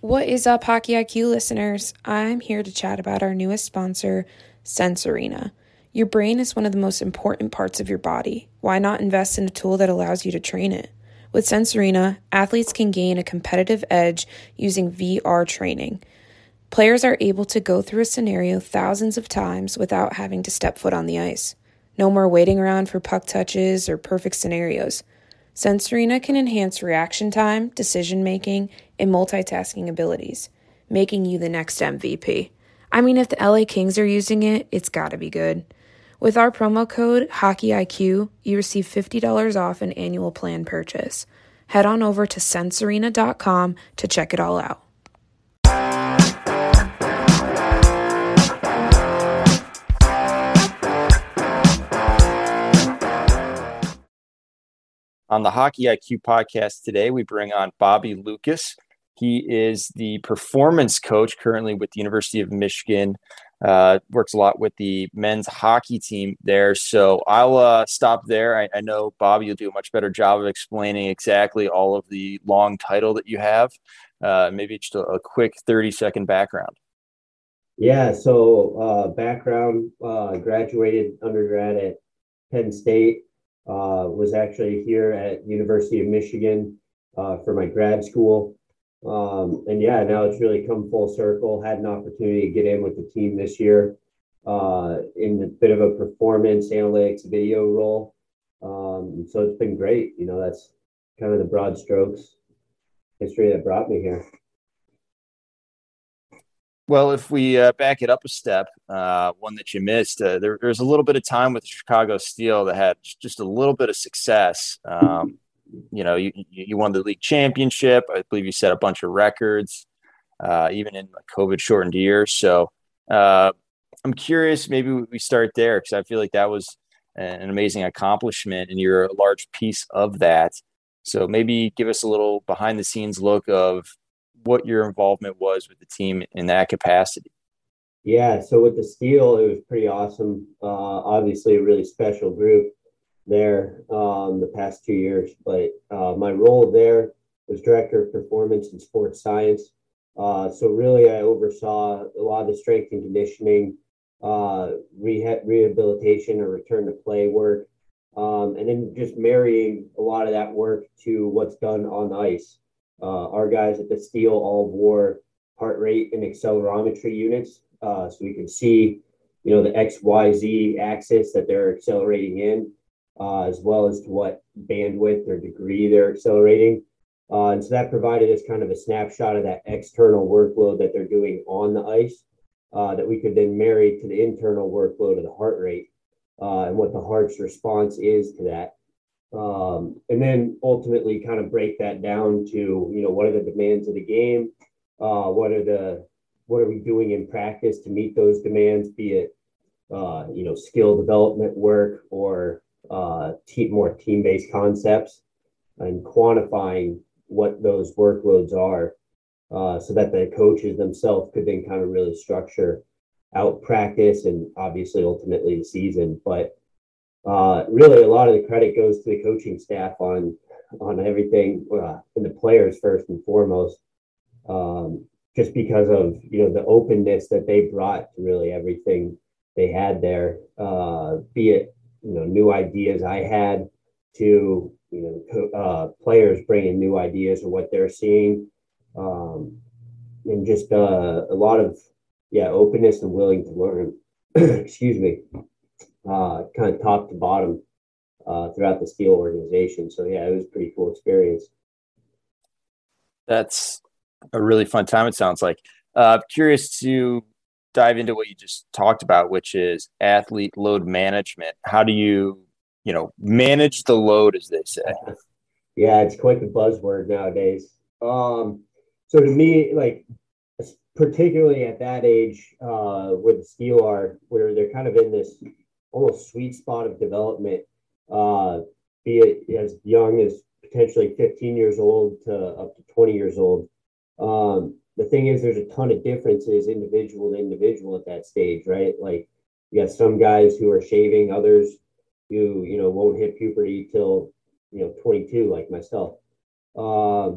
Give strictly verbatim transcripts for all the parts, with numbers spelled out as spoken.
What is up, Hockey I Q listeners? I'm here to chat about our newest sponsor, Sense Arena. Your brain is one of the most important parts of your body. Why not invest in a tool that allows you to train it? With Sense Arena, athletes can gain a competitive edge using V R training. Players are able to go through a scenario thousands of times without having to step foot on the ice. No more waiting around for puck touches or perfect scenarios. Sense Arena can enhance reaction time, decision-making, and multitasking abilities, making you the next M V P. I mean, if the L A Kings are using it, it's gotta be good. With our promo code HockeyIQ, you receive fifty dollars off an annual plan purchase. Head on over to sense arena dot com to check it all out. On the Hockey I Q podcast today, we bring on Bobby Lucas. He is the performance coach currently with the University of Michigan, uh, works a lot with the men's hockey team there. So I'll uh, stop there. I, I know, Bobby, you'll do a much better job of explaining exactly all of the long title that you have. Uh, maybe just a, a quick thirty-second background. Yeah, so uh, background, uh, graduated undergrad at Penn State. Uh, was actually here at University of Michigan uh, for my grad school. Um, and yeah, now it's really come full circle. Had an opportunity to get in with the team this year uh, in a bit of a performance analytics video role. Um, so it's been great. You know, that's kind of the broad strokes history that brought me here. Well, if we uh, back it up a step, uh, one that you missed, uh, there, there's a little bit of time with the Chicago Steel that had just a little bit of success. Um, you know, you, you won the league championship. I believe you set a bunch of records, uh, even in a COVID-shortened year. So uh, I'm curious, maybe we start there because I feel like that was an amazing accomplishment and you're a large piece of that. So maybe give us a little behind-the-scenes look of what your involvement was with the team in that capacity. Yeah, so with the Steel, it was pretty awesome. Uh, obviously, a really special group there um, the past two years. But uh, my role there was director of performance and sports science. Uh, so really, I oversaw a lot of the strength and conditioning, uh, reha- rehabilitation or return to play work, um, and then just marrying a lot of that work to what's done on the ice. Uh, our guys at the Steel all wore heart rate and accelerometry units, uh, so we can see, you know, the X Y Z axis that they're accelerating in, uh, as well as to what bandwidth or degree they're accelerating. Uh, and so that provided us kind of a snapshot of that external workload that they're doing on the ice, uh, that we could then marry to the internal workload of the heart rate uh, and what the heart's response is to that. Um, and then ultimately kind of break that down to, you know, what are the demands of the game? Uh, what are the, what are we doing in practice to meet those demands, be it, uh, you know, skill development work or uh, team, more team-based concepts, and quantifying what those workloads are uh, so that the coaches themselves could then kind of really structure out practice and obviously ultimately the season. But Uh, really, a lot of the credit goes to the coaching staff on on everything, uh, and the players first and foremost, um, just because of, you know, the openness that they brought to really everything they had there. Uh, be it, you know, new ideas I had to, you know, co- uh, players bringing new ideas or what they're seeing, um, and just uh, a lot of yeah openness and willing to learn. Excuse me. Uh, kind of top to bottom uh, throughout the Steel organization. So yeah, it was a pretty cool experience. That's a really fun time, it sounds like. Uh, curious to dive into what you just talked about, which is athlete load management. How do you, you know, manage the load, as they say? Yeah, it's quite the buzzword nowadays. Um, so to me, like, particularly at that age, uh, where the Steel are, where they're kind of in this almost sweet spot of development, uh, be it as young as potentially fifteen years old to up to twenty years old. Um, the thing is, there's a ton of differences individual to individual at that stage, right? Like, you got some guys who are shaving, others who, you know, won't hit puberty till, you know, twenty-two, like myself. Um,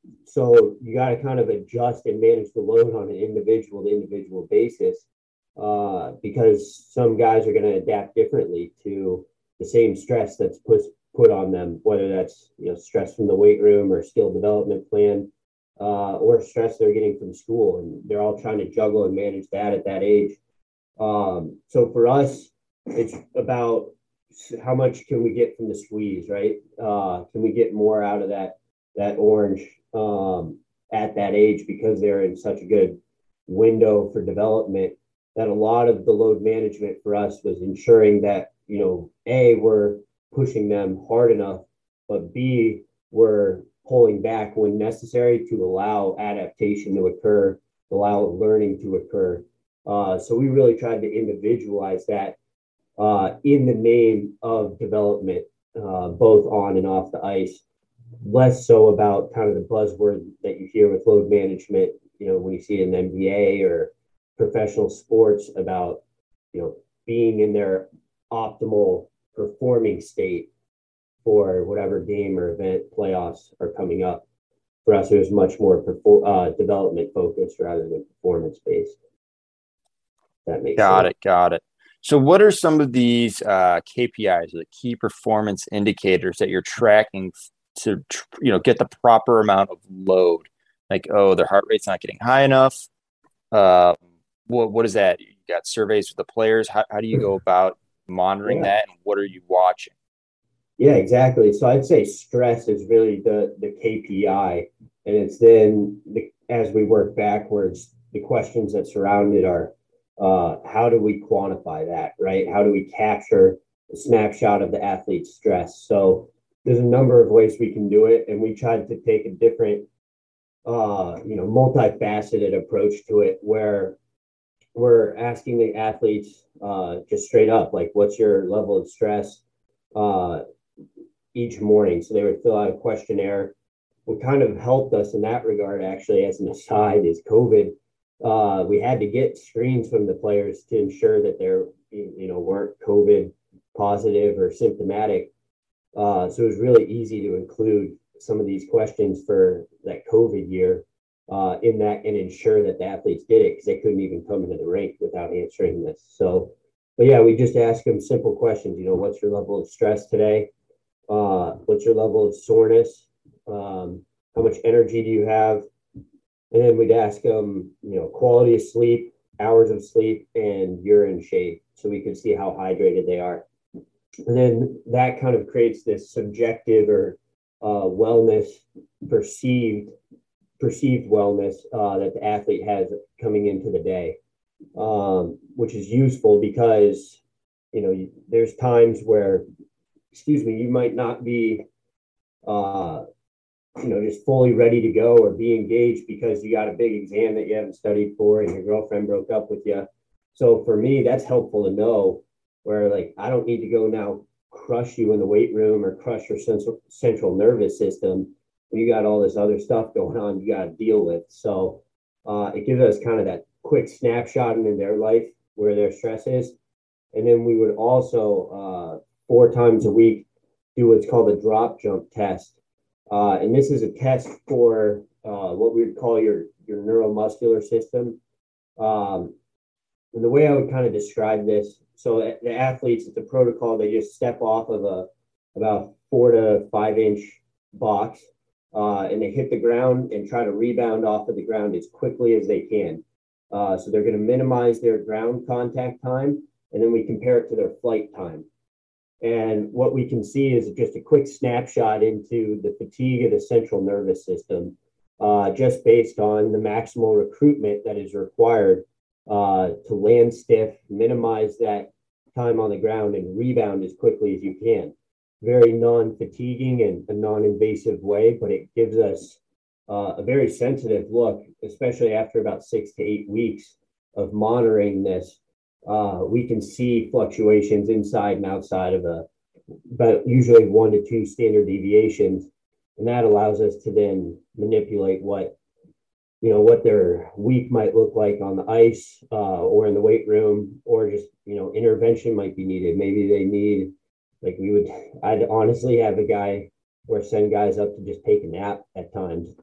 so you got to kind of adjust and manage the load on an individual to individual basis, uh, because some guys are going to adapt differently to the same stress that's put put on them, whether that's, you know, stress from the weight room or skill development plan, uh, or stress they're getting from school, and they're all trying to juggle and manage that at that age. Um, so for us, it's about how much can we get from the squeeze, right? Uh, can we get more out of that that orange um, at that age, because they're in such a good window for development, that a lot of the load management for us was ensuring that, you know, A, we're pushing them hard enough, but B, we're pulling back when necessary to allow adaptation to occur, allow learning to occur. Uh, so we really tried to individualize that uh, in the name of development, uh, both on and off the ice. Less so about kind of the buzzword that you hear with load management, you know, when you see it in N B A or professional sports, about, you know, being in their optimal performing state for whatever game or event playoffs are coming up. For us, it was much more perfor- uh, development focused rather than performance based. That makes Got sense. it. Got it. So what are some of these uh, K P Is, the key performance indicators, that you're tracking to, you know, get the proper amount of load? Like, oh, their heart rate's not getting high enough. Uh, what what is that? You got surveys with the players. How how do you go about monitoring Yeah. that, and what are you watching? Yeah, exactly. So I'd say stress is really the the K P I, and it's then the, as we work backwards, the questions that surround it are, uh, how do we quantify that, right? How do we capture a snapshot of the athlete's stress? So there's a number of ways we can do it, and we tried to take a different, uh, you know, multifaceted approach to it, where we're asking the athletes uh, just straight up, like, what's your level of stress uh, each morning. So they would fill out a questionnaire. What kind of helped us in that regard, actually, as an aside, is COVID. Uh, we had to get screens from the players to ensure that they're, you know, weren't COVID positive or symptomatic. Uh, so it was really easy to include some of these questions for that COVID year uh, in that, and ensure that the athletes did it, because they couldn't even come into the rink without answering this. So, but yeah, we just ask them simple questions. You know, what's your level of stress today? Uh, what's your level of soreness? Um, how much energy do you have? And then we'd ask them, you know, quality of sleep, hours of sleep, and urine shape, so we could see how hydrated they are. And then that kind of creates this subjective or uh, wellness, perceived perceived wellness uh, that the athlete has coming into the day, um, which is useful because, you know, there's times where, excuse me, you might not be, uh, you know, just fully ready to go or be engaged because you got a big exam that you haven't studied for and your girlfriend broke up with you. So for me, that's helpful to know, where, like, I don't need to go now crush you in the weight room or crush your central, central nervous system. You got all this other stuff going on you got to deal with. So uh, it gives us kind of that quick snapshot into their life where their stress is. And then we would also, uh, four times a week, do what's called a drop jump test. Uh, and this is a test for uh, what we would call your, your neuromuscular system. Um, and the way I would kind of describe this, so the athletes, it's a protocol. They just step off of a about four to five inch box, uh, and they hit the ground and try to rebound off of the ground as quickly as they can. Uh, so they're going to minimize their ground contact time, and then we compare it to their flight time. And what we can see is just a quick snapshot into the fatigue of the central nervous system, uh, just based on the maximal recruitment that is required uh, to land stiff, minimize that time on the ground, and rebound as quickly as you can. Very non-fatiguing and a non-invasive way, but it gives us uh, a very sensitive look, especially after about six to eight weeks of monitoring this. Uh, we can see fluctuations inside and outside of a, but usually one to two standard deviations. And that allows us to then manipulate what, you know, what their week might look like on the ice uh, or in the weight room, or just, you know, intervention might be needed. Maybe they need, like we would, I'd honestly have a guy or send guys up to just take a nap at times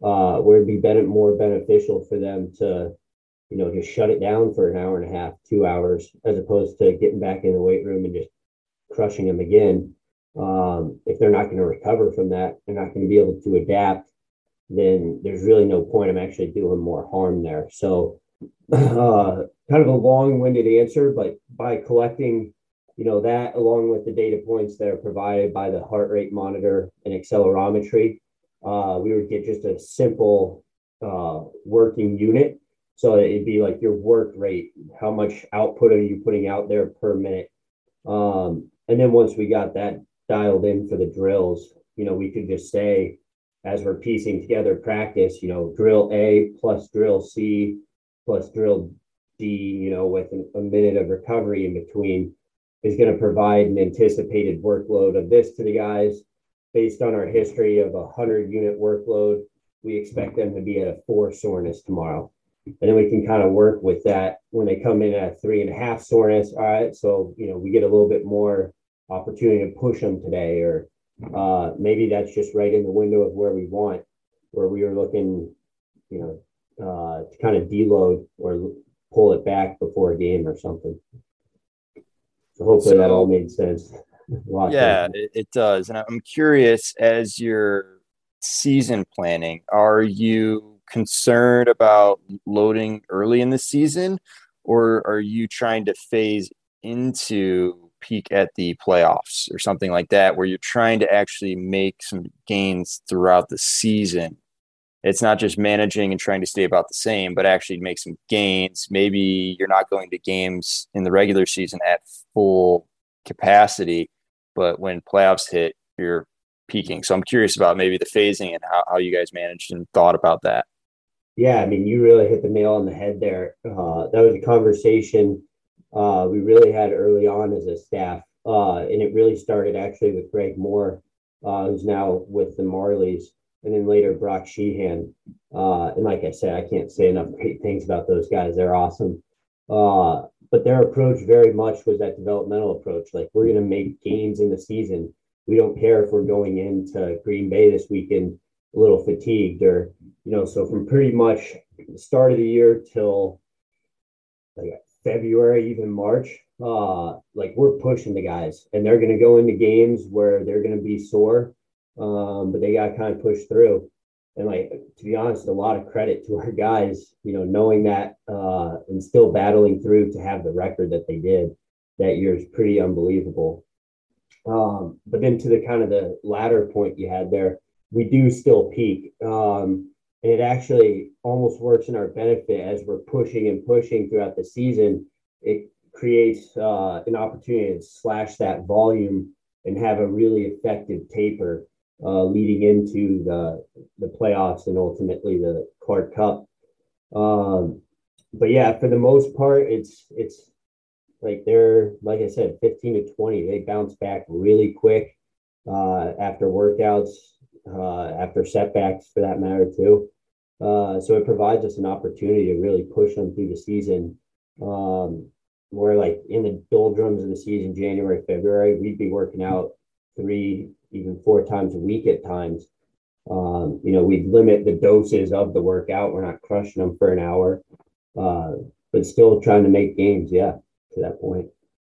uh, where it'd be better, more beneficial for them to, you know, just shut it down for an hour and a half, two hours, as opposed to getting back in the weight room and just crushing them again. Um, if they're not going to recover from that, they're not going to be able to adapt, then there's really no point. I'm actually doing more harm there. So, uh, kind of a long-winded answer, but by collecting, you know, that along with the data points that are provided by the heart rate monitor and accelerometry, uh, we would get just a simple uh, working unit. So it'd be like your work rate, how much output are you putting out there per minute? Um, and then once we got that dialed in for the drills, you know, we could just say, as we're piecing together practice, you know, drill A plus drill C plus drill D, you know, with a minute of recovery in between is going to provide an anticipated workload of this to the guys. Based on our history of a hundred unit workload, we expect them to be at a four soreness tomorrow. And then we can kind of work with that when they come in at three and a half soreness. All right. So, you know, we get a little bit more opportunity to push them today, or uh, maybe that's just right in the window of where we want, where we were looking, you know, uh, to kind of deload or pull it back before a game or something. So hopefully so, that all made sense. Yeah, it, it does. And I'm curious, as you're season planning, are you concerned about loading early in the season, or are you trying to phase into peak at the playoffs or something like that, where you're trying to actually make some gains throughout the season? It's not just managing and trying to stay about the same, but actually make some gains. Maybe you're not going to games in the regular season at full capacity, but when playoffs hit, you're peaking. So I'm curious about maybe the phasing and how, how you guys managed and thought about that. Yeah, I mean, you really hit the nail on the head there. Uh, that was a conversation uh, we really had early on as a staff. Uh, and it really started actually with Greg Moore, uh, who's now with the Marlies, and then later Brock Sheehan. Uh, and like I said, I can't say enough great things about those guys. They're awesome. Uh, but their approach very much was that developmental approach. Like, we're going to make gains in the season. We don't care if we're going into Green Bay this weekend a little fatigued, or, you know, so from pretty much the start of the year till like February, even March, uh, like we're pushing the guys, and they're going to go into games where they're going to be sore, um, but they got to kind of push through. And like, to be honest, a lot of credit to our guys, you know, knowing that uh, and still battling through to have the record that they did that year is pretty unbelievable. Um, but then to the kind of the latter point you had there, we do still peak. Um, and it actually almost works in our benefit as we're pushing and pushing throughout the season. It creates uh, an opportunity to slash that volume and have a really effective taper uh, leading into the the playoffs and ultimately the Clark Cup. Um, but yeah, for the most part, it's it's like they're, like I said, fifteen to twenty. They bounce back really quick uh, after workouts, uh, after setbacks for that matter too. Uh, so it provides us an opportunity to really push them through the season. Um, where like in the doldrums of the season, January, February, we'd be working out three, even four times a week at times. Um, you know, we'd limit the doses of the workout. We're not crushing them for an hour, uh, but still trying to make gains. Yeah, to that point.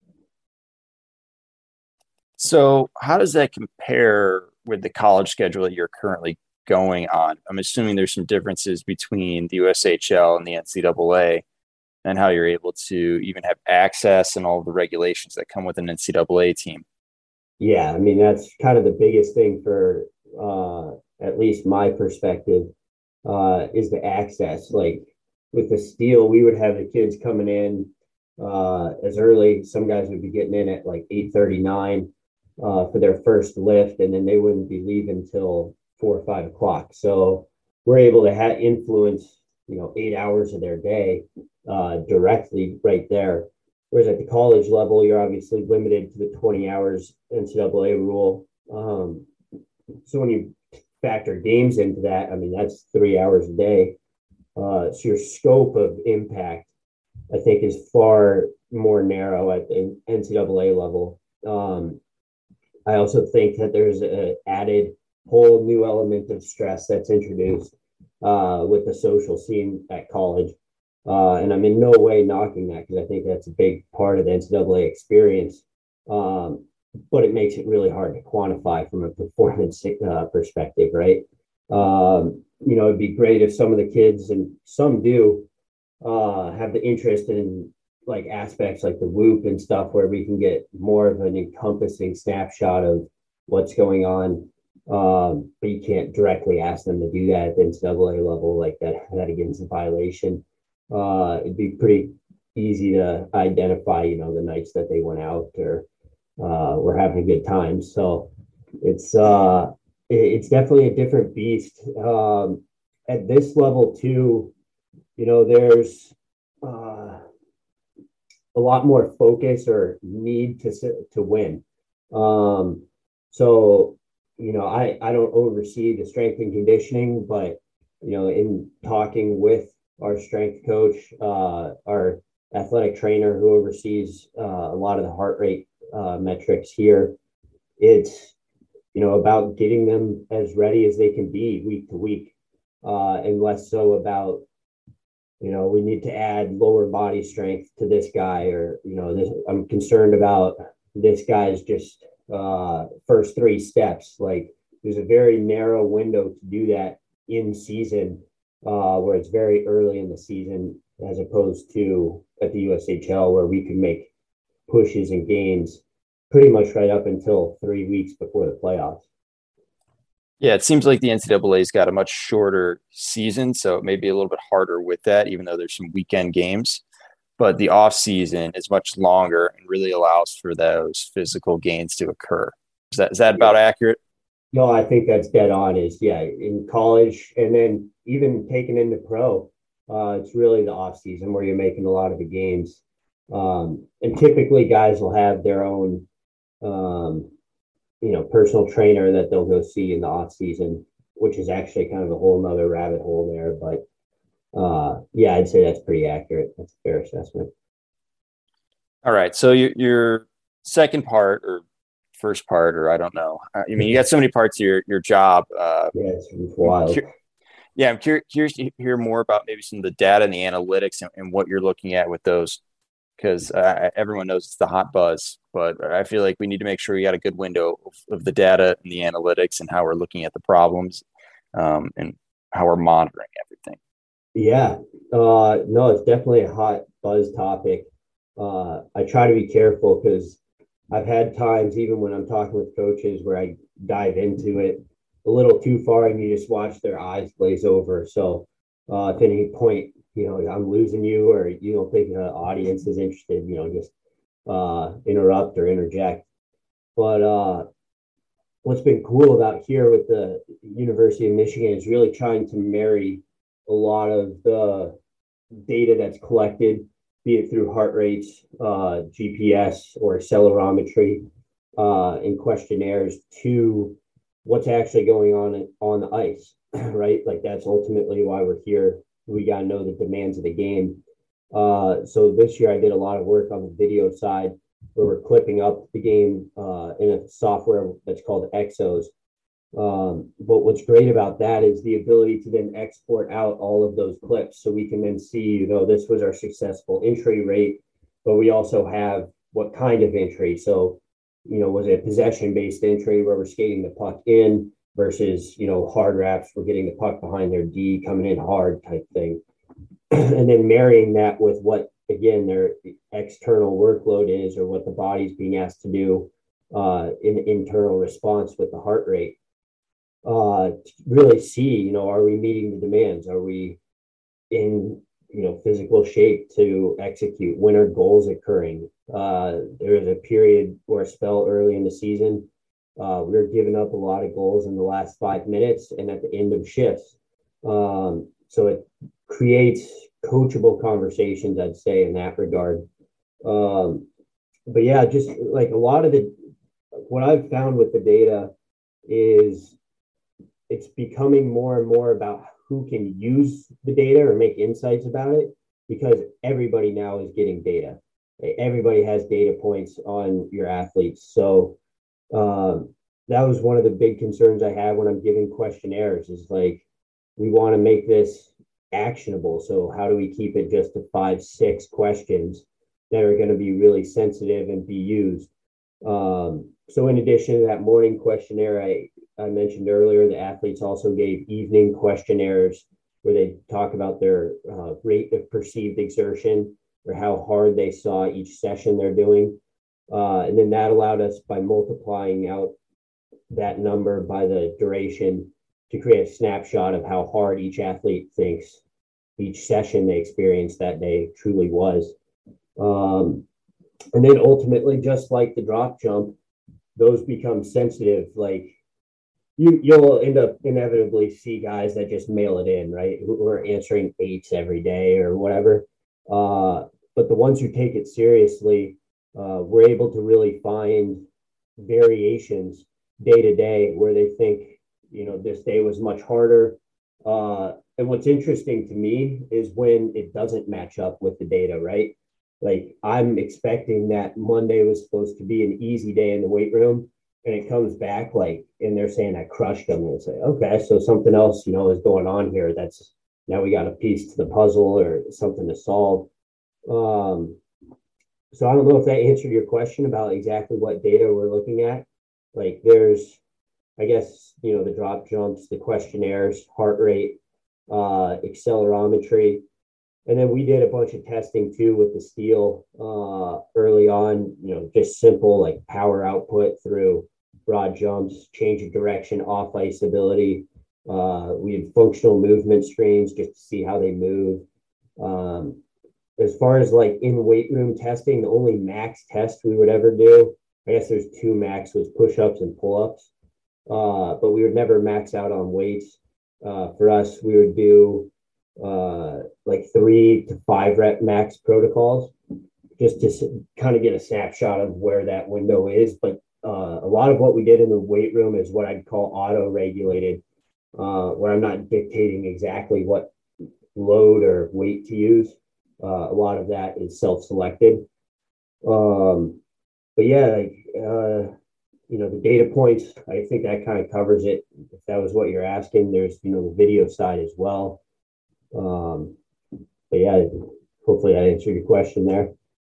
So how does that compare with the college schedule that you're currently going on? I'm assuming there's some differences between the U S H L and the N C double A, and how you're able to even have access and all of the regulations that come with an N C double A team. Yeah, I mean, that's kind of the biggest thing for uh, at least my perspective uh, is the access. Like with the steel, we would have the kids coming in uh, as early. Some guys would be getting in at like eight thirty-nine uh, for their first lift, and then they wouldn't be leaving till four or five o'clock. So we're able to have influence, you know, eight hours of their day uh, directly right there. Whereas at the college level, you're obviously limited to the twenty hours N C double A rule. Um, so when you factor games into that, I mean, that's three hours a day. Uh, so your scope of impact, I think, is far more narrow at the N C double A level. Um, I also think that there's an added whole new element of stress that's introduced uh, with the social scene at college. Uh, and I'm in no way knocking that because I think that's a big part of the N C double A experience. Um, but it makes it really hard to quantify from a performance uh, perspective, right? Um, you know, it'd be great if some of the kids, and some do, uh, have the interest in like aspects like the whoop and stuff where we can get more of an encompassing snapshot of what's going on. Um, but you can't directly ask them to do that at the N C double A level like that. That again is a violation. Uh, it'd be pretty easy to identify, you know, the nights that they went out or uh, were having a good time. So it's uh, it's definitely a different beast. Um, at this level too, you know, there's uh, a lot more focus or need to to win. Um, so, you know, I, I don't oversee the strength and conditioning, but, you know, in talking with our strength coach, uh, our athletic trainer who oversees uh, a lot of the heart rate uh, metrics here, it's, you know, about getting them as ready as they can be week to week, uh, and less so about, you know, we need to add lower body strength to this guy, or, you know, this, I'm concerned about this guy's just uh, first three steps. Like there's a very narrow window to do that in season, uh, where it's very early in the season, as opposed to at the U S H L where we can make pushes and gains pretty much right up until three weeks before the playoffs. Yeah, it seems like the N C double A's got a much shorter season, so it may be a little bit harder with that, even though there's some weekend games. But the off season is much longer and really allows for those physical gains to occur. Is that is that about Yeah. accurate? No, I think that's dead on. Is yeah, in college and then even taken into pro, uh, it's really the off season where you're making a lot of the gains. Um, and typically, guys will have their own, um, you know, personal trainer that they'll go see in the off season, which is actually kind of a whole nother rabbit hole there. But uh, yeah, I'd say that's pretty accurate. That's a fair assessment. All right. So your your second part or first part, or I don't know. I mean, you got so many parts of your your job. Uh, Yeah, it's, it's wild. cu- yeah, I'm cur- curious to hear more about maybe some of the data and the analytics and, and what you're looking at with those, because uh, everyone knows it's the hot buzz, but I feel like we need to make sure we got a good window of, of the data and the analytics and how we're looking at the problems, um, and how we're monitoring everything. Yeah, uh, no, it's definitely a hot buzz topic. Uh, I try to be careful because I've had times, even when I'm talking with coaches, where I dive into it a little too far and you just watch their eyes glaze over. So, uh, if at any point, you know, I'm losing you or you don't think the audience is interested, you know, just uh, interrupt or interject. But uh, what's been cool about here with the University of Michigan is really trying to marry a lot of the data that's collected, be it through heart rates, uh, G P S, or accelerometry, uh, and questionnaires, to what's actually going on on the ice, right? Like that's ultimately why we're here. We got to know the demands of the game. Uh, so this year I did a lot of work on the video side where we're clipping up the game uh, in a software that's called Exos. Um, but what's great about that is the ability to then export out all of those clips so we can then see, you know, this was our successful entry rate, but we also have what kind of entry. So, you know, was it a possession based entry where we're skating the puck in versus, you know, hard wraps, we're getting the puck behind their D coming in hard type thing. And then marrying that with what, again, their external workload is or what the body's being asked to do uh, in internal response with the heart rate. Uh, to really see, you know, are we meeting the demands? Are we in, you know, physical shape to execute? When are goals occurring? Uh, there was a period or a spell early in the season. Uh, we were giving up a lot of goals in the last five minutes and at the end of shifts. Um, so it creates coachable conversations, I'd say, in that regard. Um, but yeah, just like a lot of the, what I've found with the data is it's becoming more and more about who can use the data or make insights about it, because everybody now is getting data. Everybody has data points on your athletes. So um, that was one of the big concerns I have when I'm giving questionnaires is like, we want to make this actionable. So how do we keep it just to five, six questions that are going to be really sensitive and be used? Um, so in addition to that morning questionnaire I, I mentioned earlier, the athletes also gave evening questionnaires where they talk about their uh, rate of perceived exertion or how hard they saw each session they're doing. Uh, and then that allowed us, by multiplying out that number by the duration, to create a snapshot of how hard each athlete thinks each session they experienced that day truly was. Um, and then ultimately, just like the drop jump, those become sensitive. Like you, you'll end up inevitably see guys that just mail it in, right? Who are answering eights every day or whatever. Uh, but the ones who take it seriously, uh, we're able to really find variations day to day where they think, you know, this day was much harder. Uh, and what's interesting to me is when it doesn't match up with the data, right? Like I'm expecting that Monday was supposed to be an easy day in the weight room, and it comes back like, and they're saying I crushed them, and say, okay, so something else, you know, is going on here. That's now we got a piece to the puzzle or something to solve. Um, so I don't know if that answered your question about exactly what data we're looking at. Like there's, I guess, you know, the drop jumps, the questionnaires, heart rate, uh, accelerometry. And then we did a bunch of testing too with the steel uh, early on, you know, just simple like power output through broad jumps, change of direction, off ice ability. Uh, we had functional movement screens just to see how they move. Um, as far as like in weight room testing, the only max test we would ever do, I guess there's two max, was push-ups and pull-ups. Uh, but we would never max out on weights. Uh, for us, we would do uh, like three to five rep max protocols just to s- kind of get a snapshot of where that window is. But uh, a lot of what we did in the weight room is what I'd call auto-regulated, uh, where I'm not dictating exactly what load or weight to use. Uh, a lot of that is self-selected. Um, but yeah, like, uh, you know, the data points, I think that kind of covers it. If that was what you're asking, there's, you know, the video side as well. Um, but yeah, hopefully I answered your question there.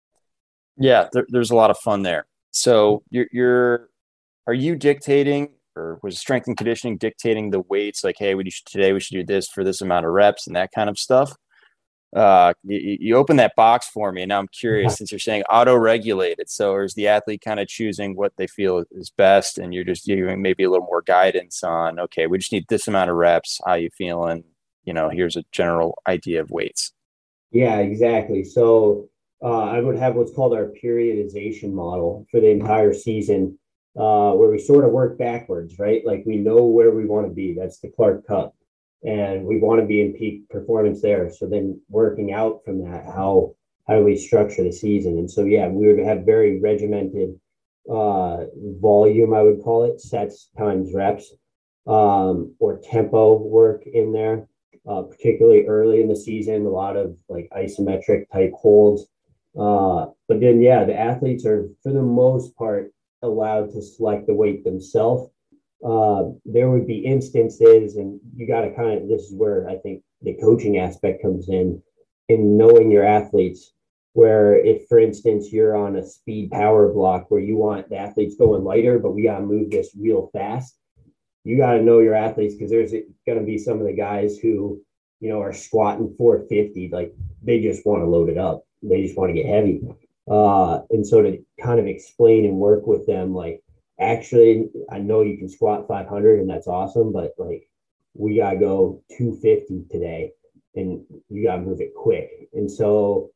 Yeah, there, there's a lot of fun there. So you're, you're, are you dictating, or was strength and conditioning dictating the weights? Like, hey, we should, today we should do this for this amount of reps and that kind of stuff. Uh, you, you open that box for me, and now I'm curious, since you're saying auto-regulated. So is the athlete kind of choosing what they feel is best, and you're just giving maybe a little more guidance on, okay, we just need this amount of reps. How you feeling? You know, here's a general idea of weights. Yeah, exactly. So uh, I would have what's called our periodization model for the entire season, uh, where we sort of work backwards, right? Like we know where we want to be. That's the Clark Cup. And we want to be in peak performance there. So then working out from that, how how do we structure the season? And so yeah, we would have very regimented uh, volume, I would call it, sets times reps, um, or tempo work in there. Uh, particularly early in the season, a lot of like isometric type holds. Uh, but then yeah, the athletes are for the most part allowed to select the weight themselves. Uh, there would be instances, and you got to kind of, this is where I think the coaching aspect comes in, in knowing your athletes, where if, for instance, you're on a speed power block where you want the athletes going lighter, but we got to move this real fast, you got to know your athletes, because there's going to be some of the guys who, you know, are squatting four fifty, like they just want to load it up. They just want to get heavy. Uh, and so to kind of explain and work with them, like, actually, I know you can squat five hundred and that's awesome, but like we got to go two fifty today and you got to move it quick. And so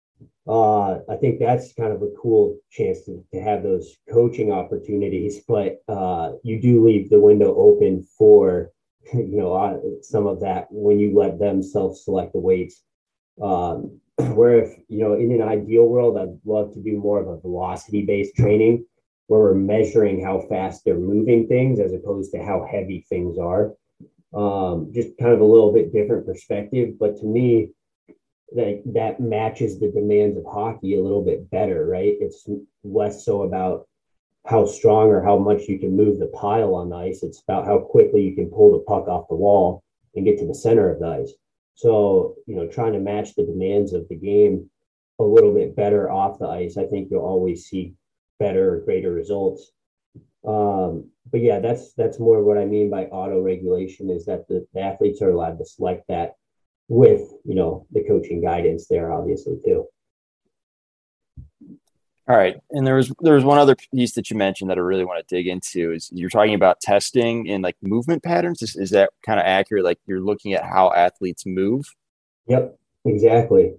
uh, I think that's kind of a cool chance to, to have those coaching opportunities, but uh, you do leave the window open for, you know, uh, some of that when you let them self-select the weights. Um, where if, you know, in an ideal world, I'd love to do more of a velocity-based training where we're measuring how fast they're moving things as opposed to how heavy things are. Um, just kind of a little bit different perspective. But to me, that that matches the demands of hockey a little bit better, right? It's less so about how strong or how much you can move the pile on the ice. It's about how quickly you can pull the puck off the wall. and get to the center of the ice. So, you know, trying to match the demands of the game a little bit better off the ice, I think you'll always see better, greater results. Um, but yeah, that's that's more what I mean by auto regulation, is that the, the athletes are allowed to select that with, you know, the coaching guidance there, obviously, too. All right. And there was there was one other piece that you mentioned that I really want to dig into is you're talking about testing and like movement patterns. Is, is that kind of accurate? Like you're looking at how athletes move? Yep, exactly.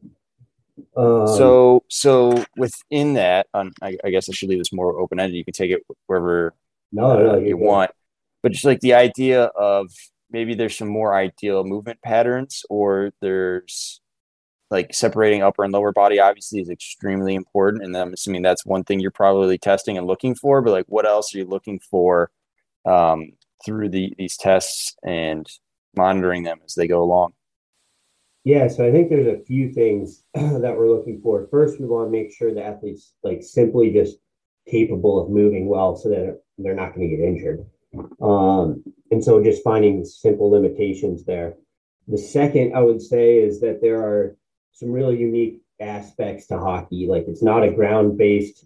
Um, so so within that, um, I, I guess I should leave this more open ended. You can take it wherever no, uh, no, you good. want, but just like the idea of maybe there's some more ideal movement patterns, or there's like separating upper and lower body obviously is extremely important. And I'm assuming that's one thing you're probably testing and looking for, but like what else are you looking for um, through the, these tests and monitoring them as they go along? Yeah, so I think there's a few things that we're looking for. First, we want to make sure the athlete's like simply just capable of moving well so that they're not going to get injured. Um, and so just finding simple limitations there. The second I would say is that there are some really unique aspects to hockey. Like it's not a ground-based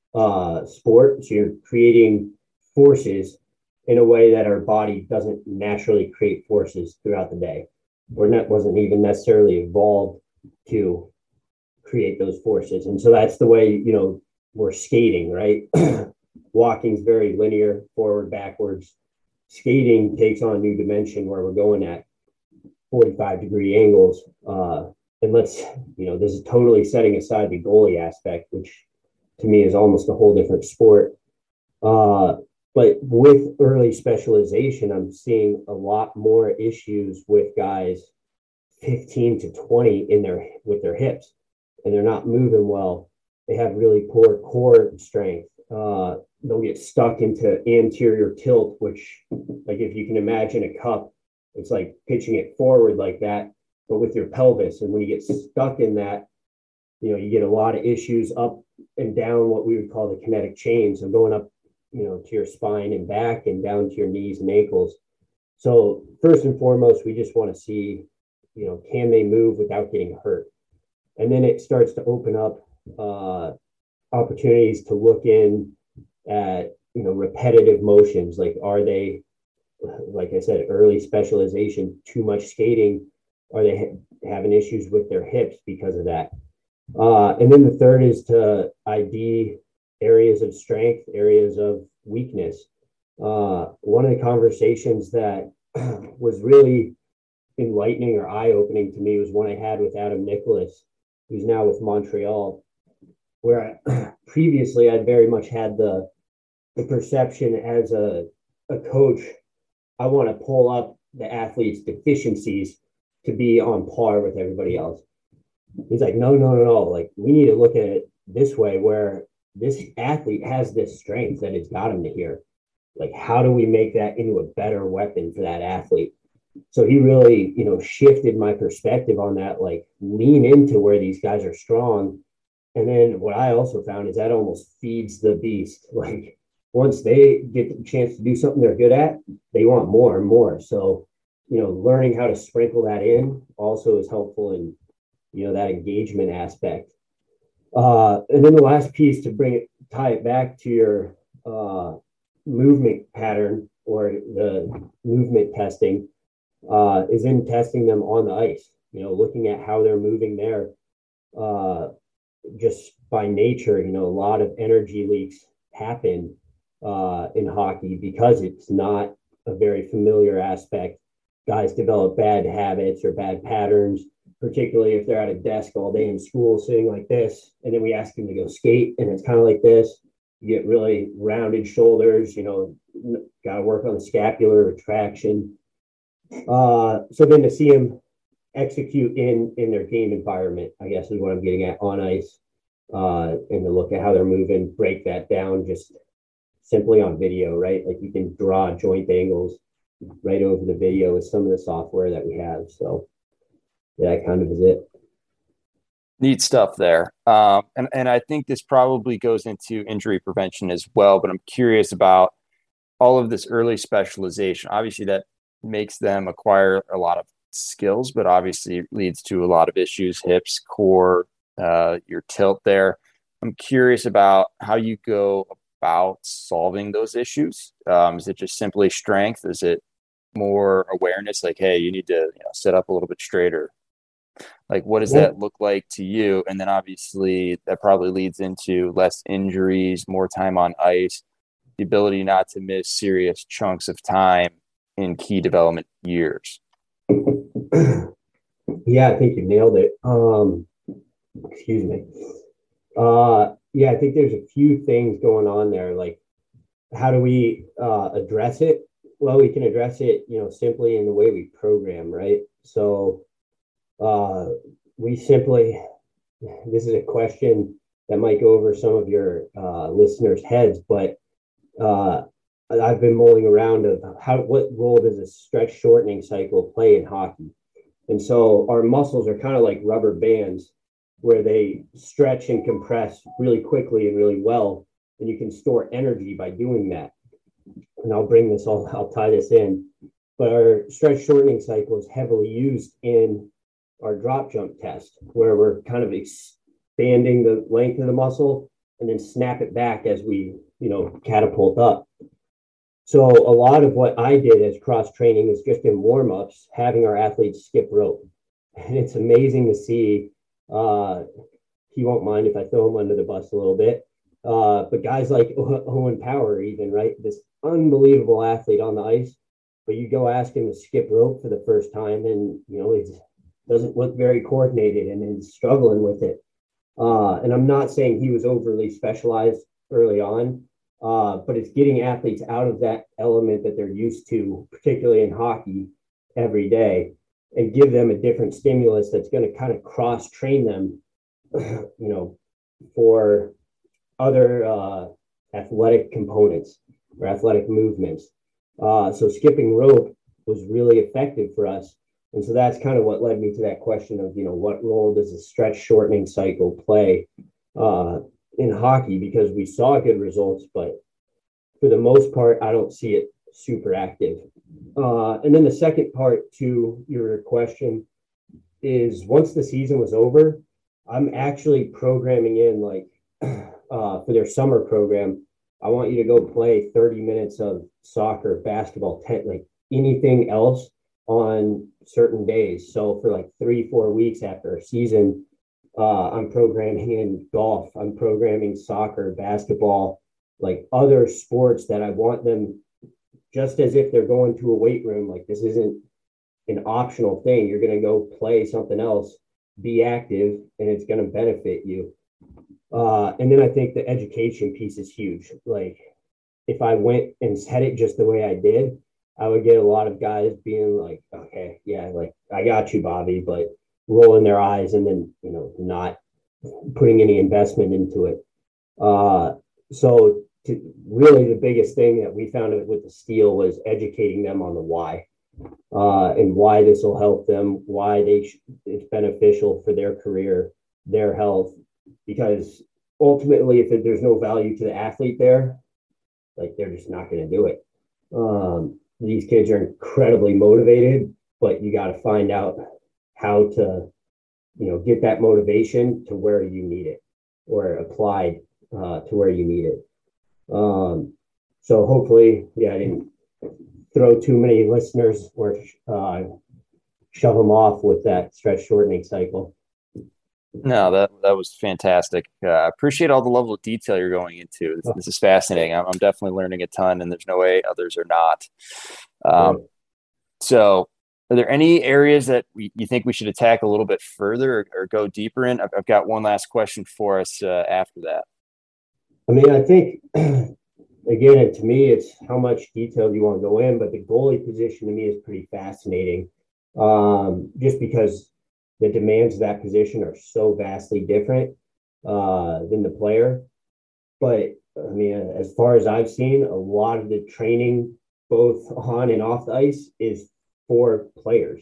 uh, sport, so you're creating forces in a way that our body doesn't naturally create forces throughout the day. We're not wasn't even necessarily evolved to create those forces, and so that's the way, you know, we're skating, right? Walking's very linear, forward, backwards. Skating takes on a new dimension where we're going at forty-five degree angles. Uh, and let's, you know, this is totally setting aside the goalie aspect, which to me is almost a whole different sport. Uh, but with early specialization, I'm seeing a lot more issues with guys fifteen to twenty in their with their hips, and they're not moving well. They have really poor core strength. Uh, they'll get stuck into anterior tilt, which, like if you can imagine a cup, it's like pitching it forward like that, but with your pelvis. And when you get stuck in that, you know, you get a lot of issues up and down what we would call the kinetic chain. So going up, you know, to your spine and back and down to your knees and ankles. So first and foremost, we just want to see, you know, can they move without getting hurt? And then it starts to open up uh, opportunities to look in at, you know, repetitive motions. Like, are they, like I said, early specialization, too much skating? Are they ha- having issues with their hips because of that? Uh, and then the third is to I D areas of strength, areas of weakness. Uh, one of the conversations that was really enlightening or eye-opening to me was one I had with Adam Nicholas, who's now with Montreal, where I, previously I'd very much had the the perception as a, a coach, I want to pull up the athlete's deficiencies to be on par with everybody else. He's like, no, no, no, no. Like, we need to look at it this way, where this athlete has this strength that it's got him to here. Like, how do we make that into a better weapon for that athlete? So he really, you know, shifted my perspective on that, like lean into where these guys are strong. And then what I also found is that almost feeds the beast. Like, once they get the chance to do something they're good at, they want more and more. So, you know, learning how to sprinkle that in also is helpful in, you know, that engagement aspect. Uh, and then the last piece to bring it, tie it back to your uh, movement pattern or the movement testing uh, is in testing them on the ice, you know, looking at how they're moving there. Uh, just by nature, you know, a lot of energy leaks happen uh, in hockey because it's not a very familiar aspect. Guys develop bad habits or bad patterns, particularly if they're at a desk all day in school sitting like this, and then we ask them to go skate and it's kind of like this. You get really rounded shoulders, you know, got to work on the scapular retraction. Uh, so then to see them execute in in their game environment, I guess is what I'm getting at, on ice, uh, and to look at how they're moving, break that down just simply on video, right? Like, you can draw joint angles right over the video with some of the software that we have. So yeah, that kind of is it. Neat stuff there. Um, and, and I think this probably goes into injury prevention as well, but I'm curious about all of this early specialization. Obviously that makes them acquire a lot of skills, but obviously leads to a lot of issues, hips, core, uh, your tilt there. I'm curious about how you go about solving those issues. Um, is it just simply strength? Is it more awareness? Like, hey, you need to, you know, sit up a little bit straighter. Like, what does Yeah. that look like to you? And then obviously that probably leads into less injuries, more time on ice, the ability not to miss serious chunks of time in key development years. Yeah, I think you nailed it. Um, excuse me. Uh, yeah, I think there's a few things going on there. Like, how do we uh, address it? Well, we can address it, you know, simply in the way we program, right? So uh, we simply, this is a question that might go over some of your uh, listeners' heads, but uh, I've been mulling around of how, what role does a stretch shortening cycle play in hockey? And so our muscles are kind of like rubber bands where they stretch and compress really quickly and really well, and you can store energy by doing that. And I'll bring this all, I'll tie this in. But our stretch shortening cycle is heavily used in our drop jump test, where we're kind of expanding the length of the muscle and then snap it back as we, you know, catapult up. So a lot of what I did as cross training is just in warm-ups, having our athletes skip rope. And it's amazing to see. Uh, he won't mind if I throw him under the bus a little bit. Uh, but guys like Owen Power, even, right? This unbelievable athlete on the ice, but you go ask him to skip rope for the first time and, you know, it doesn't look very coordinated and is struggling with it. Uh, and I'm not saying he was overly specialized early on, uh, but it's getting athletes out of that element that they're used to, particularly in hockey, every day, and give them a different stimulus that's going to kind of cross train them, you know, for other uh, athletic components or athletic movements. Uh, so skipping rope was really effective for us. And so that's kind of what led me to that question of, you know, what role does a stretch shortening cycle play uh, in hockey? Because we saw good results, but for the most part, I don't see it super active. Uh, and then the second part to your question is, once the season was over, I'm actually programming in, like, uh, for their summer program, I want you to go play thirty minutes of soccer, basketball, ten, like anything else on certain days. So for like three, four weeks after a season, uh, I'm programming in golf, I'm programming soccer, basketball, like other sports that I want them, just as if they're going to a weight room. Like, this isn't an optional thing. You're going to go play something else, be active, and it's going to benefit you. Uh, and then I think the education piece is huge. Like, if I went and said it just the way I did, I would get a lot of guys being like, okay, yeah, like, I got you, Bobby, but rolling their eyes and then, you know, not putting any investment into it. Uh, so to, really the biggest thing that we found with the steel was educating them on the why, uh, and why this will help them, why they sh- it's beneficial for their career, their health, because ultimately, if there's no value to the athlete there, like, they're just not going to do it. Um, these kids are incredibly motivated, but you got to find out how to, you know, get that motivation to where you need it, or applied uh, to where you need it. Um, so hopefully, yeah, I didn't throw too many listeners or uh, shove them off with that stretch shortening cycle. No, that that was fantastic. Uh, I appreciate all the level of detail you're going into. This, this is fascinating. I'm, I'm definitely learning a ton, and there's no way others are not. Um, so, are there any areas that we, you think we should attack a little bit further, or, or go deeper in? I've, I've got one last question for us uh, after that. I mean, I think, again, and to me, it's how much detail do you want to go in, but the goalie position to me is pretty fascinating, um, just because the demands of that position are so vastly different uh, than the player. But I mean, as far as I've seen, a lot of the training, both on and off the ice, is for players.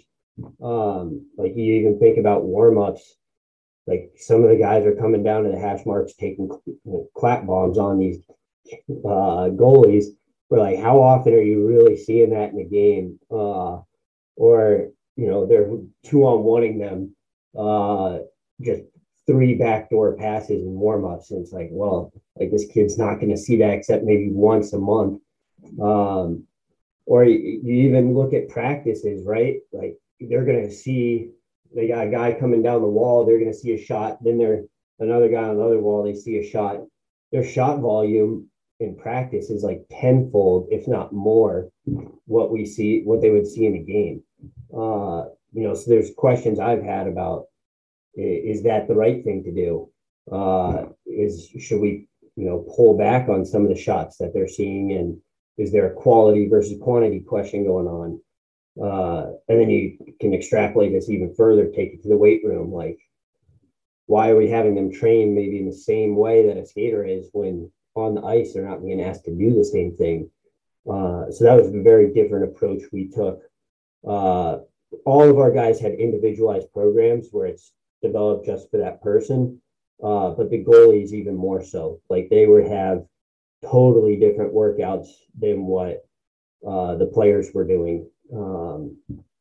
Um, like, you even think about warm-ups, like some of the guys are coming down to the hash marks, taking, you know, clap bombs on these uh, goalies, But like, how often are you really seeing that in a game? Uh, or, you know, they're two on oneing them, uh, just three backdoor passes and warm-ups. And it's like, well, like this kid's not going to see that except maybe once a month. Um, or you, you even look at practices, right? Like they're going to see they got a guy coming down the wall, they're going to see a shot. Then they're another guy on the other wall, they see a shot. Their shot volume in practice is like tenfold, if not more, what we see, what they would see in a game. Uh, you know, so there's questions I've had about is that the right thing to do? Uh, is should we, you know, pull back on some of the shots that they're seeing, and is there a quality versus quantity question going on? Uh, and then you can extrapolate this even further, take it to the weight room. Like, why are we having them train maybe in the same way that a skater is when on the ice they're not being asked to do the same thing? Uh, so that was a very different approach we took. Uh, all of our guys had individualized programs where it's developed just for that person. Uh, but the goalies even more so. Like they would have totally different workouts than what uh, the players were doing. Um,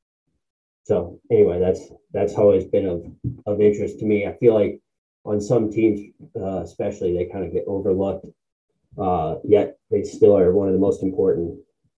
so anyway, that's that's always been of of interest to me. I feel like on some teams, uh, especially, they kind of get overlooked. Uh, yet they still are one of the most important,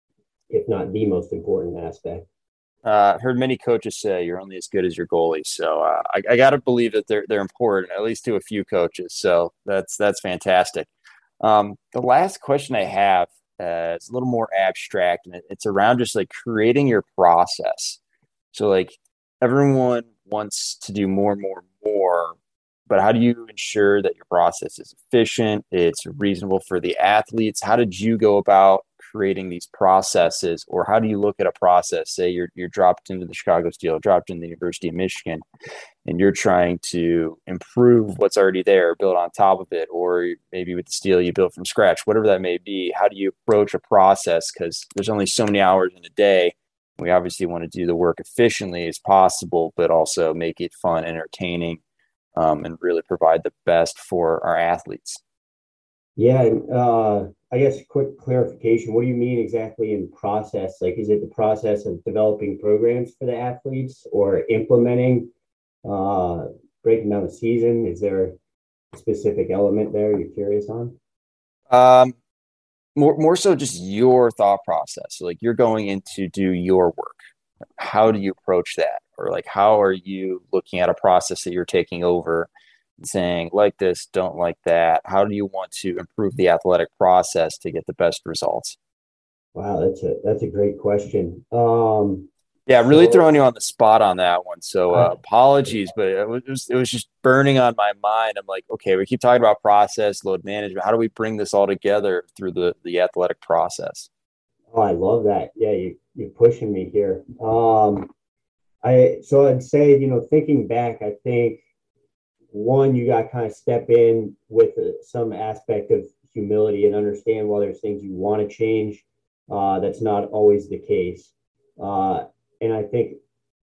if not the most important aspect. Uh, heard many coaches say you're only as good as your goalie, so uh, I, I got to believe that they're they're important, at least to a few coaches. So that's that's fantastic. Um, the last question I have uh, is a little more abstract, and it, it's around just like creating your process. So like everyone wants to do more, more, more, but how do you ensure that your process is efficient? It's reasonable for the athletes. How did you go about creating these processes, or how do you look at a process? Say you're you're dropped into the Chicago Steel, dropped in the University of Michigan, and you're trying to improve what's already there, build on top of it, or maybe with the Steel you build from scratch, whatever that may be. How do you approach a process? Because there's only so many hours in a day. We obviously want to do the work efficiently as possible, but also make it fun, entertaining, um, and really provide the best for our athletes. Yeah, uh, I guess quick clarification. What do you mean exactly in process? Like, is it the process of developing programs for the athletes or implementing, uh, breaking down the season? Is there a specific element there you're curious on? Um, more more so just your thought process. So like you're going in to do your work. How do you approach that? Or like how are you looking at a process that you're taking over and saying like this, don't like that? How do you want to improve the athletic process to get the best results? Wow, that's a that's a great question. Um, Yeah, really so throwing you on the spot on that one. So uh, I, apologies, but it was it was just burning on my mind. I'm like, okay, we keep talking about process, load management. How do we bring this all together through the the athletic process? oh, I love that. Yeah, you you're pushing me here. Um, I so I'd say, you know, thinking back, I think one, you got to kind of step in with uh, some aspect of humility and understand while there's things you want to change. Uh, that's not always the case. Uh, and I think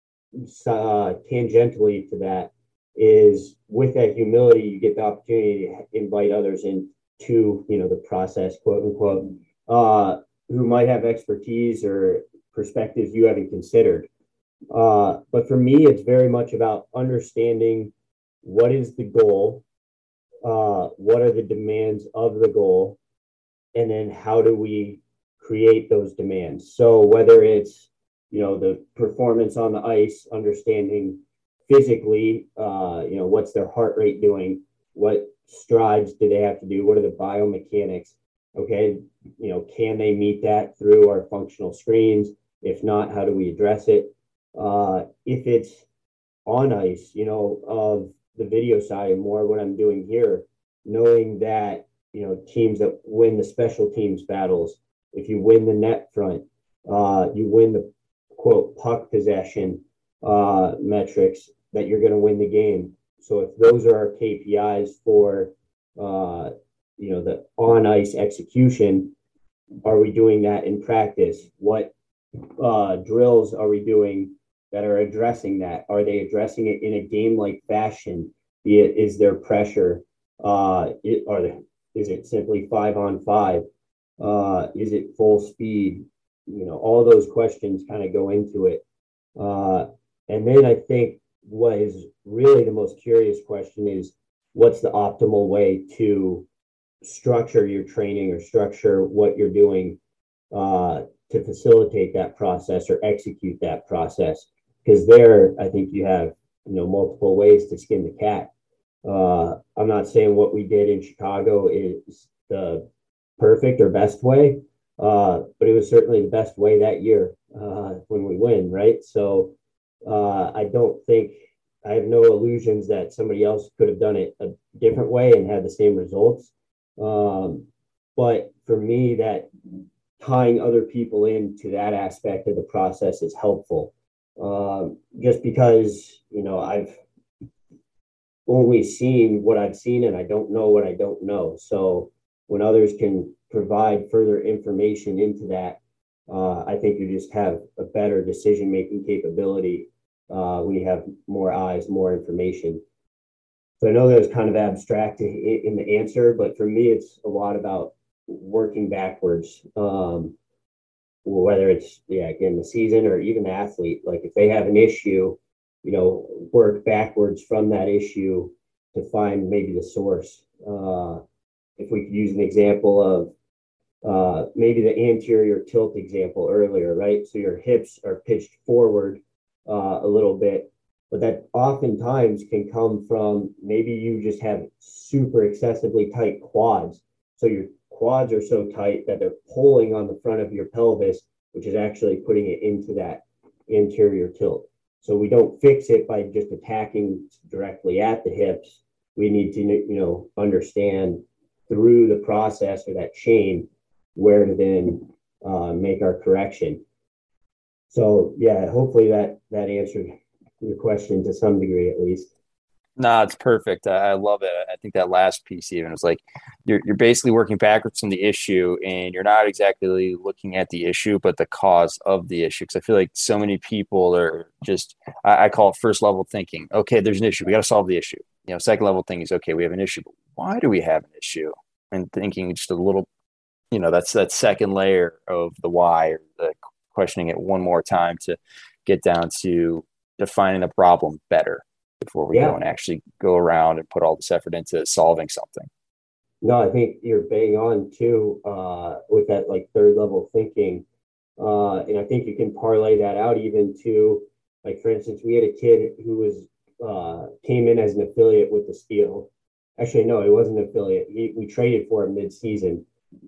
uh, tangentially to that is with that humility, you get the opportunity to invite others into, you know, the process, quote unquote, uh, who might have expertise or perspectives you haven't considered. Uh, but for me, it's very much about understanding what is the goal, uh, what are the demands of the goal, and then how do we create those demands. So whether it's, you know, the performance on the ice, understanding physically, uh, you know, what's their heart rate doing, what strides do they have to do, what are the biomechanics, okay, you know, can they meet that through our functional screens? If not, how do we address it? Uh, if it's on ice, you know, of the video side and more what I'm doing here, knowing that, you know, teams that win the special teams battles, if you win the net front, uh, you win the quote puck possession uh, metrics, that you're going to win the game. So if those are our K P Is for, uh, you know, the on ice execution, are we doing that in practice? What uh, drills are we doing that are addressing that? Are they addressing it in a game-like fashion? Be it, is there pressure? Uh, it, are they, is it simply five on five? Uh, is it full speed? You know, all those questions kind of go into it. Uh, and then I think what is really the most curious question is what's the optimal way to structure your training or structure what you're doing uh, to facilitate that process or execute that process. Because there, I think you have you know multiple ways to skin the cat. Uh, I'm not saying what we did in Chicago is the perfect or best way, uh, but it was certainly the best way that year uh, when we win, right? So uh, I don't think I have no illusions that somebody else could have done it a different way and had the same results. Um, but for me, that tying other people into that aspect of the process is helpful. Um, just because you know I've only seen what I've seen and I don't know what I don't know. So when others can provide further information into that, uh, I think you just have a better decision making capability uh, when you have more eyes, more information. So I know that was kind of abstract in, in the answer, but for me, it's a lot about working backwards. Um, whether it's yeah again the season or even the athlete, like if they have an issue, you know work backwards from that issue to find maybe the source. Uh, if we could use an example of uh, maybe the anterior tilt example earlier, right? So your hips are pitched forward uh, a little bit, but that oftentimes can come from maybe you just have super excessively tight quads. So your quads are so tight that they're pulling on the front of your pelvis, which is actually putting it into that anterior tilt. So we don't fix it by just attacking directly at the hips. We need to, you know, understand through the process or that chain where to then uh, make our correction. So yeah, hopefully that that answered your question to some degree at least. No, it's perfect. I, I love it. I think that last piece even was like you're you're basically working backwards from the issue, and you're not exactly looking at the issue, but the cause of the issue. Because I feel like so many people are just I, I call it first level thinking. Okay, there's an issue. We got to solve the issue. You know, second level thinking is okay. We have an issue, but why do we have an issue? And thinking just a little, you know, that's that second layer of the why, or the questioning it one more time to get down to defining the problem better before we go Yeah, and actually go around and put all this effort into solving something. no, I think you're bang on too uh, with that like third level thinking. Uh, and I think you can parlay that out even to, like, for instance, we had a kid who was uh, came in as an affiliate with the Steel. Actually, no, he wasn't an affiliate. He, we traded for him mid-season,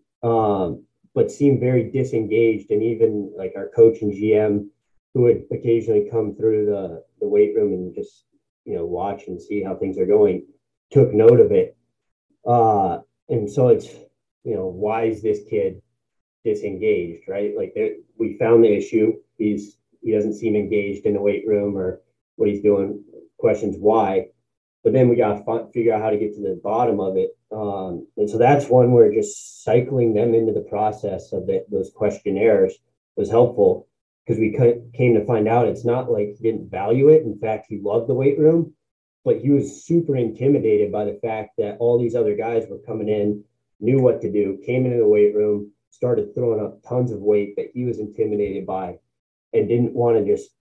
um, but seemed very disengaged. And even like our coach and G M, who would occasionally come through the the weight room and just you know watch and see how things are going, took note of it. Uh, and so it's you know why is this kid disengaged, right? Like we found the issue. He's he doesn't seem engaged in the weight room or what he's doing. Questions why, but then we got to figure out how to get to the bottom of it. Um, and so that's one where just cycling them into the process of the, those questionnaires was helpful because we came to find out it's not like he didn't value it. In fact, he loved the weight room, but he was super intimidated by the fact that all these other guys were coming in, knew what to do, came into the weight room, started throwing up tons of weight that he was intimidated by and didn't want to just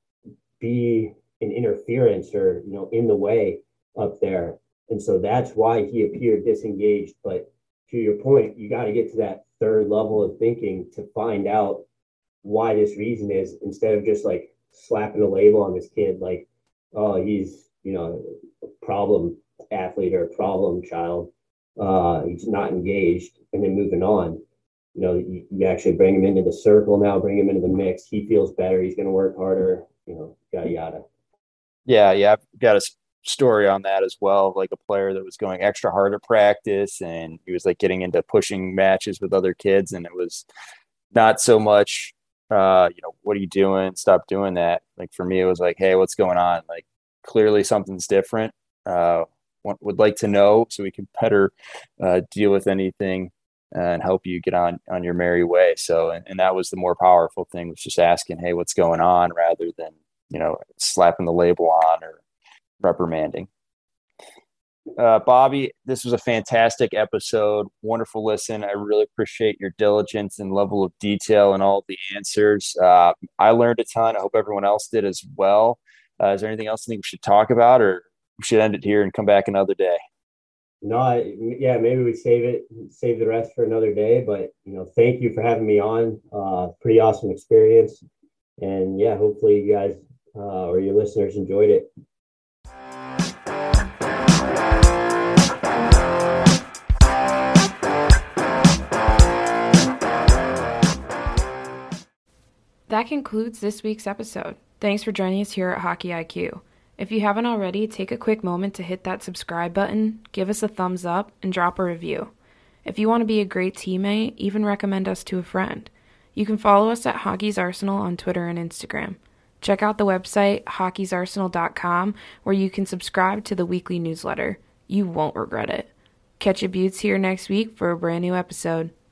be an interference or, you know, in the way up there. And so that's why he appeared disengaged. But to your point, you got to get to that third level of thinking to find out why this reason is instead of just like slapping a label on this kid like, oh, he's, you know, a problem athlete or a problem child. Uh, he's not engaged and then moving on. You know, you, you actually bring him into the circle now, bring him into the mix. He feels better. He's going to work harder, you know, yada, yada. Yeah, yeah, I've got a story on that as well. Like a player that was going extra hard at practice, and he was like getting into pushing matches with other kids, and it was not so much, uh, you know, what are you doing? Stop doing that. Like for me, it was like, hey, what's going on? Like clearly something's different. Uh, would like to know so we can better uh, deal with anything and help you get on on your merry way. So, and, and that was the more powerful thing, was just asking, hey, what's going on, rather than, you know, slapping the label on or reprimanding. Uh, Bobby, this was a fantastic episode. Wonderful listen. I really appreciate your diligence and level of detail and all the answers. Uh, I learned a ton. I hope everyone else did as well. Uh, is there anything else you think we should talk about, or we should end it here and come back another day? No, I, yeah, maybe we save it, save the rest for another day. But you know, thank you for having me on. Uh, pretty awesome experience, and yeah, hopefully you guys uh, or your listeners enjoyed it. That concludes this week's episode. Thanks for joining us here at Hockey I Q. If you haven't already, take a quick moment to hit that subscribe button, give us a thumbs up, and drop a review. If you want to be a great teammate, even recommend us to a friend. You can follow us at Hockey's Arsenal on Twitter and Instagram. Check out the website, hockeys arsenal dot com, where you can subscribe to the weekly newsletter. You won't regret it. Catch your buttes here next week for a brand new episode.